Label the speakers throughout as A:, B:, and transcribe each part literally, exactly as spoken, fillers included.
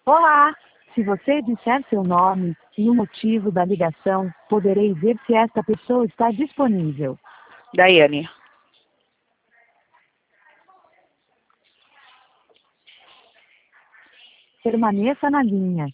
A: Olá! Se você disser seu nome e o motivo da ligação, poderei ver se esta pessoa está disponível.
B: Daiane.
A: Permaneça na linha.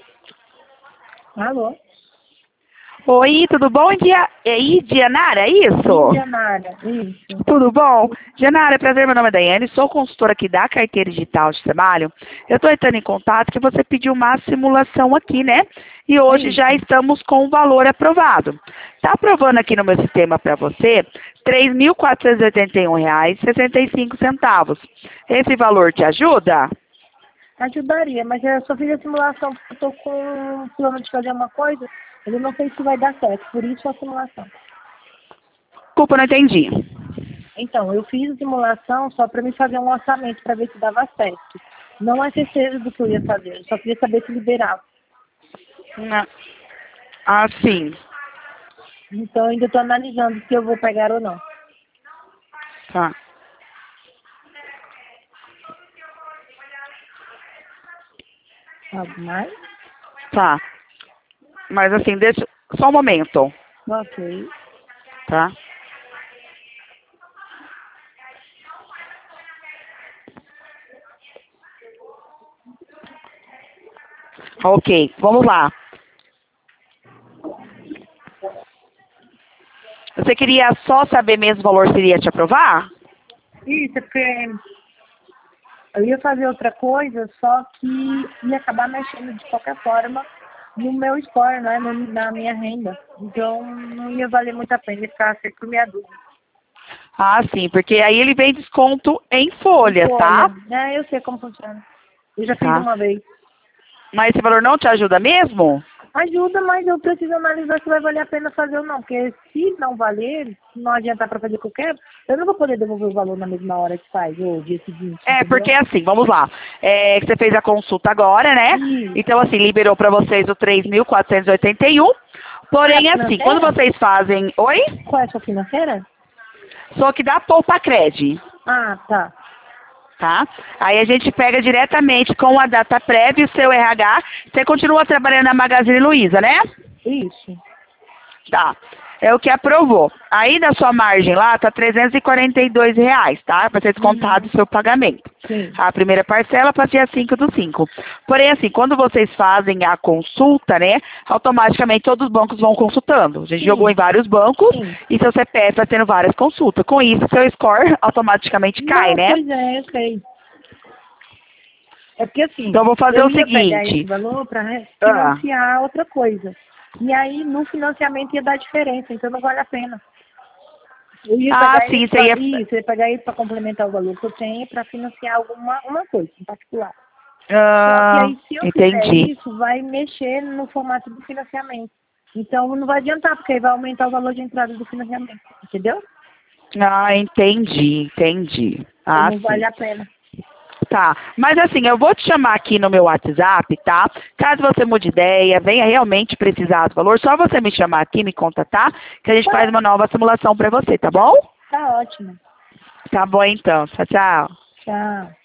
C: Alô?
B: Oi, tudo bom? Dia... E aí, Dianara, é isso?
C: Dianara, isso.
B: Tudo bom? Dianara, prazer, meu nome é Daiane, sou consultora aqui da Carteira Digital de Trabalho. Eu estou entrando em contato que você pediu uma simulação aqui, né? E hoje
C: É
B: já
C: isso.
B: estamos com o valor aprovado. Está aprovando aqui no meu sistema para você três mil quatrocentos e oitenta e um reais e sessenta e cinco centavos. Esse valor te ajuda?
C: Ajudaria, mas eu só fiz a simulação porque eu tô com um plano de fazer uma coisa, mas eu não sei se vai dar certo, por isso a simulação.
B: Desculpa, não entendi.
C: Então, eu fiz a simulação só para me fazer um orçamento para ver se dava certo. Não é certeza do que eu ia fazer, eu só queria saber se liberava.
B: Não. Ah, sim.
C: Então, eu ainda estou analisando se eu vou pegar ou não.
B: Tá.
C: Algo mais?
B: Tá. Mas assim, deixa... Só um momento,
C: Ok.
B: tá? Ok, vamos lá. Você queria só saber mesmo o valor se iria te aprovar?
C: Isso, é porque eu ia fazer outra coisa, só que ia acabar mexendo de qualquer forma no meu score, né? no- na minha renda. Então não ia valer muito a pena ia ficar sempre por minha dúvida.
B: Ah, sim, porque aí ele vem desconto em folha, tá?
C: Olha, é, eu sei como funciona. Eu já fiz
B: Tá.
C: uma vez.
B: Mas esse valor não te ajuda mesmo?
C: Ajuda, mas eu preciso analisar se vai valer a pena fazer ou não. Porque se não valer, se não adiantar para fazer o que eu quero, eu não vou poder devolver o valor na mesma hora que faz, ou dia seguinte.
B: É,
C: entendeu?
B: porque assim, vamos lá. É, você fez a consulta agora, né?
C: Isso.
B: Então, assim, liberou para vocês o três mil quatrocentos e oitenta e um. Porém,
C: É a
B: assim, quando
C: financeira?
B: vocês fazem... Oi?
C: Qual é a sua financeira?
B: Só que dá Poupa Cred,
C: Ah, tá.
B: tá? Aí a gente pega diretamente com a data prévia, o seu R H. Você continua trabalhando na Magazine Luiza, né?
C: Isso.
B: Tá. É o que aprovou. Aí da sua margem lá tá trezentos e quarenta e dois reais, tá? Para ser descontado o seu pagamento.
C: Sim.
B: A primeira parcela para dia cinco do cinco. Porém, assim, quando vocês fazem a consulta, né? Automaticamente todos os bancos vão consultando. A gente
C: Sim.
B: jogou em vários bancos
C: Sim.
B: e seu C P F vai tendo várias consultas. Com isso, seu score automaticamente cai,
C: Não,
B: né?
C: pois é, eu sei. É porque assim,
B: Então eu vou fazer
C: eu
B: o
C: ia pegar
B: seguinte.
C: esse valor para
B: Ah.
C: financiar outra coisa. E aí no financiamento ia dar diferença, então não vale a pena. Eu ia
B: Ah,
C: pegar
B: sim,
C: isso,
B: você
C: pra,
B: ia...
C: isso, eu ia pegar isso para complementar o valor que eu tenho para financiar alguma uma coisa em particular. Só que
B: Ah,
C: aí se eu fizer
B: entendi.
C: isso, vai mexer no formato do financiamento. Então não vai adiantar, porque aí vai aumentar o valor de entrada do financiamento, entendeu?
B: Ah, entendi, entendi.
C: Então
B: Ah,
C: não
B: sim.
C: vale a pena.
B: Tá, mas assim, eu vou te chamar aqui no meu WhatsApp, tá? Caso você mude ideia, venha realmente precisar do valor, só você me chamar aqui, me contatar, que a gente faz uma nova simulação pra você, tá bom?
C: Tá ótimo.
B: Tá bom então, tchau, tchau.
C: Tchau.